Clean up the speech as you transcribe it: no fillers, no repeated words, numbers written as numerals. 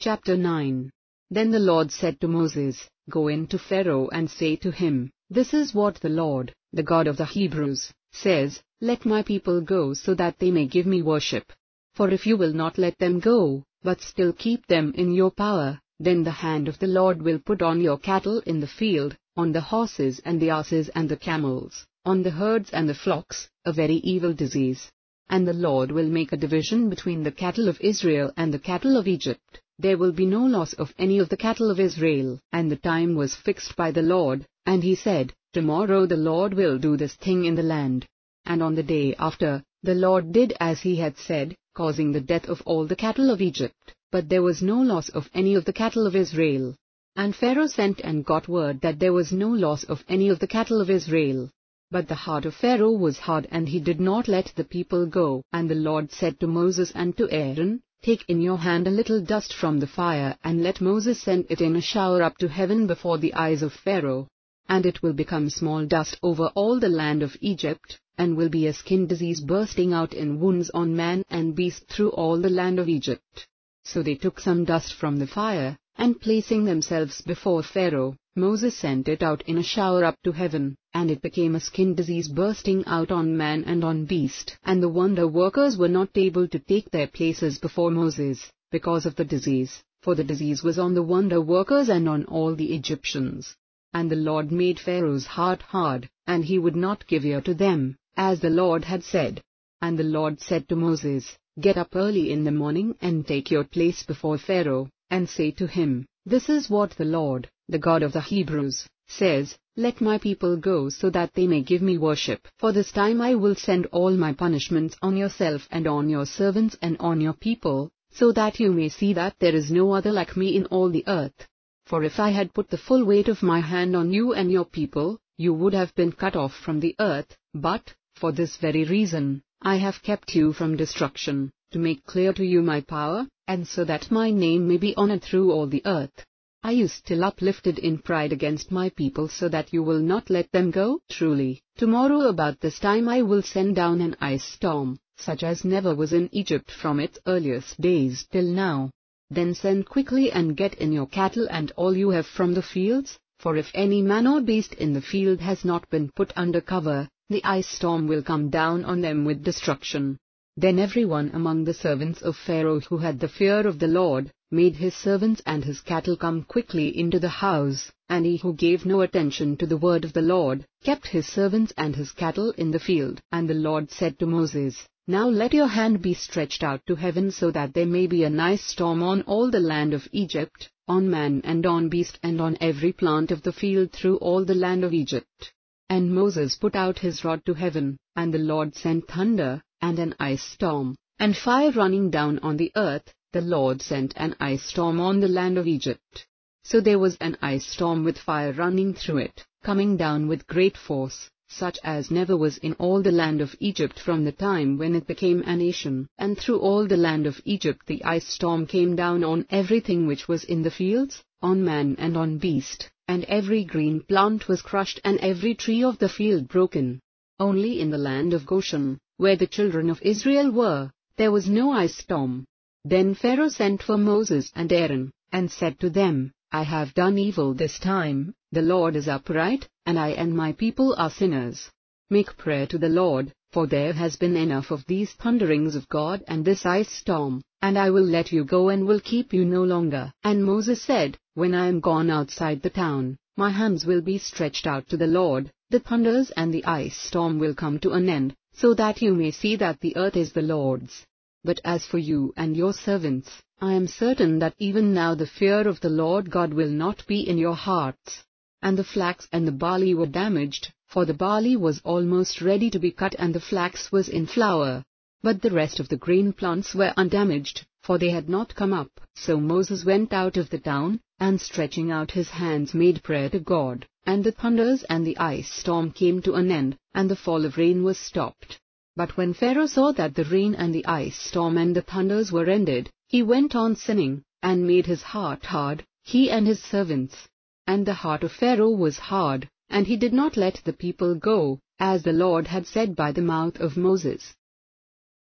Chapter 9. Then the Lord said to Moses, Go in to Pharaoh and say to him, This is what the Lord, the God of the Hebrews, says, Let my people go so that they may give me worship. For if you will not let them go, but still keep them in your power, then the hand of the Lord will put on your cattle in the field, on the horses and the asses and the camels, on the herds and the flocks, a very evil disease. And the Lord will make a division between the cattle of Israel and the cattle of Egypt. There will be no loss of any of the cattle of Israel. And the time was fixed by the Lord, and he said, Tomorrow the Lord will do this thing in the land. And on the day after, the Lord did as he had said, causing the death of all the cattle of Egypt, but there was no loss of any of the cattle of Israel. And Pharaoh sent and got word that there was no loss of any of the cattle of Israel. But the heart of Pharaoh was hard, and he did not let the people go. And the Lord said to Moses and to Aaron, Take in your hand a little dust from the fire, and let Moses send it in a shower up to heaven before the eyes of Pharaoh. And it will become small dust over all the land of Egypt, and will be a skin disease bursting out in wounds on man and beast through all the land of Egypt. So they took some dust from the fire, and placing themselves before Pharaoh, Moses sent it out in a shower up to heaven, and it became a skin disease bursting out on man and on beast. And the wonder workers were not able to take their places before Moses, because of the disease, for the disease was on the wonder workers and on all the Egyptians. And the Lord made Pharaoh's heart hard, and he would not give ear to them, as the Lord had said. And the Lord said to Moses, Get up early in the morning and take your place before Pharaoh, and say to him, This is what the Lord, the God of the Hebrews, says, Let my people go so that they may give me worship. For this time I will send all my punishments on yourself and on your servants and on your people, so that you may see that there is no other like me in all the earth. For if I had put the full weight of my hand on you and your people, you would have been cut off from the earth, but, for this very reason, I have kept you from destruction, to make clear to you my power, and so that my name may be honored through all the earth. Are you still uplifted in pride against my people so that you will not let them go? Truly, tomorrow about this time I will send down an ice storm, such as never was in Egypt from its earliest days till now. Then send quickly and get in your cattle and all you have from the fields, for if any man or beast in the field has not been put under cover, the ice storm will come down on them with destruction. Then everyone among the servants of Pharaoh who had the fear of the Lord, made his servants and his cattle come quickly into the house, and he who gave no attention to the word of the Lord, kept his servants and his cattle in the field. And the Lord said to Moses, Now let your hand be stretched out to heaven so that there may be an ice storm on all the land of Egypt, on man and on beast and on every plant of the field through all the land of Egypt. And Moses put out his rod to heaven, and the Lord sent thunder, and an ice storm, and fire running down on the earth. The Lord sent an ice storm on the land of Egypt. So there was an ice storm with fire running through it, coming down with great force, such as never was in all the land of Egypt from the time when it became a nation. And through all the land of Egypt the ice storm came down on everything which was in the fields, on man and on beast, and every green plant was crushed and every tree of the field broken. Only in the land of Goshen, where the children of Israel were, there was no ice storm. Then Pharaoh sent for Moses and Aaron, and said to them, I have done evil this time, the Lord is upright, and I and my people are sinners. Make prayer to the Lord, for there has been enough of these thunderings of God and this ice storm, and I will let you go and will keep you no longer. And Moses said, When I am gone outside the town, my hands will be stretched out to the Lord, the thunders and the ice storm will come to an end, so that you may see that the earth is the Lord's. But as for you and your servants, I am certain that even now the fear of the Lord God will not be in your hearts. And the flax and the barley were damaged, for the barley was almost ready to be cut and the flax was in flower. But the rest of the grain plants were undamaged, for they had not come up. So Moses went out of the town, and stretching out his hands made prayer to God, and the thunders and the ice storm came to an end, and the fall of rain was stopped. But when Pharaoh saw that the rain and the ice storm and the thunders were ended, he went on sinning, and made his heart hard, he and his servants. And the heart of Pharaoh was hard, and he did not let the people go, as the Lord had said by the mouth of Moses.